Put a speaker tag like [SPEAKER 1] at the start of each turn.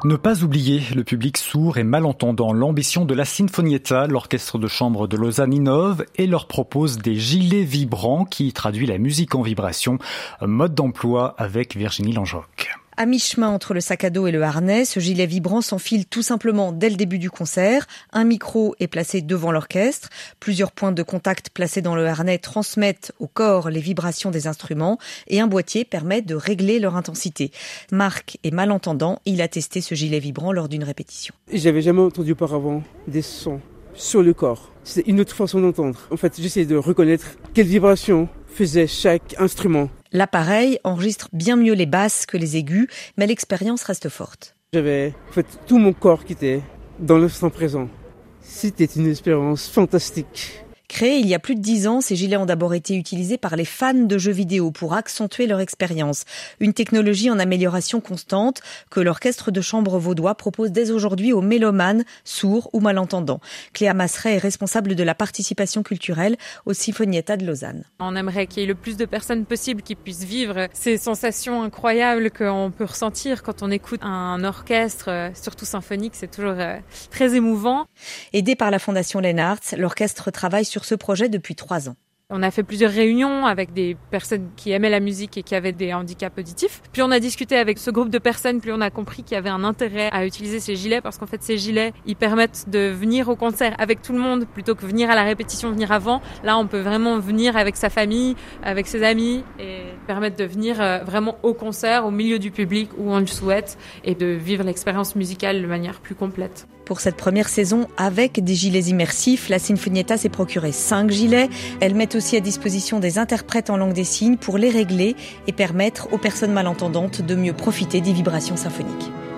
[SPEAKER 1] Ne pas oublier le public sourd et malentendant. L'ambition de la Sinfonietta, l'orchestre de chambre de Lausanne innove et leur propose des gilets vibrants qui traduit la musique en vibration. Mode d'emploi avec Virginie Langeoc.
[SPEAKER 2] À mi-chemin entre le sac à dos et le harnais, ce gilet vibrant s'enfile tout simplement dès le début du concert. Un micro est placé devant l'orchestre. Plusieurs points de contact placés dans le harnais transmettent au corps les vibrations des instruments et un boîtier permet de régler leur intensité. Marc est malentendant, il a testé ce gilet vibrant lors d'une répétition.
[SPEAKER 3] J'avais jamais entendu auparavant des sons sur le corps. C'est une autre façon d'entendre. En fait, j'essayais de reconnaître quelles vibrations faisait chaque instrument.
[SPEAKER 2] L'appareil enregistre bien mieux les basses que les aigus, mais l'expérience reste forte.
[SPEAKER 3] J'avais tout mon corps qui était dans l'instant présent. C'était une expérience fantastique.
[SPEAKER 2] Créés il y a plus de 10 ans, ces gilets ont d'abord été utilisés par les fans de jeux vidéo pour accentuer leur expérience. Une technologie en amélioration constante que l'orchestre de chambre vaudois propose dès aujourd'hui aux mélomanes, sourds ou malentendants. Cléa Masseret est responsable de la participation culturelle au Sinfonietta de Lausanne.
[SPEAKER 4] On aimerait qu'il y ait le plus de personnes possible qui puissent vivre ces sensations incroyables qu'on peut ressentir quand on écoute un orchestre, surtout symphonique, c'est toujours très émouvant.
[SPEAKER 2] Aidé par la Fondation Lennartz, l'orchestre travaille sur ce projet depuis 3 ans.
[SPEAKER 4] On a fait plusieurs réunions avec des personnes qui aimaient la musique et qui avaient des handicaps auditifs. Puis on a discuté avec ce groupe de personnes, puis on a compris qu'il y avait un intérêt à utiliser ces gilets parce qu'en fait ces gilets, ils permettent de venir au concert avec tout le monde plutôt que venir à la répétition, venir avant. Là, on peut vraiment venir avec sa famille, avec ses amis et permettre de venir vraiment au concert, au milieu du public où on le souhaite et de vivre l'expérience musicale de manière plus complète.
[SPEAKER 2] Pour cette première saison, avec des gilets immersifs, la Sinfonietta s'est procuré 5 gilets. Elle met aussi à disposition des interprètes en langue des signes pour les régler et permettre aux personnes malentendantes de mieux profiter des vibrations symphoniques.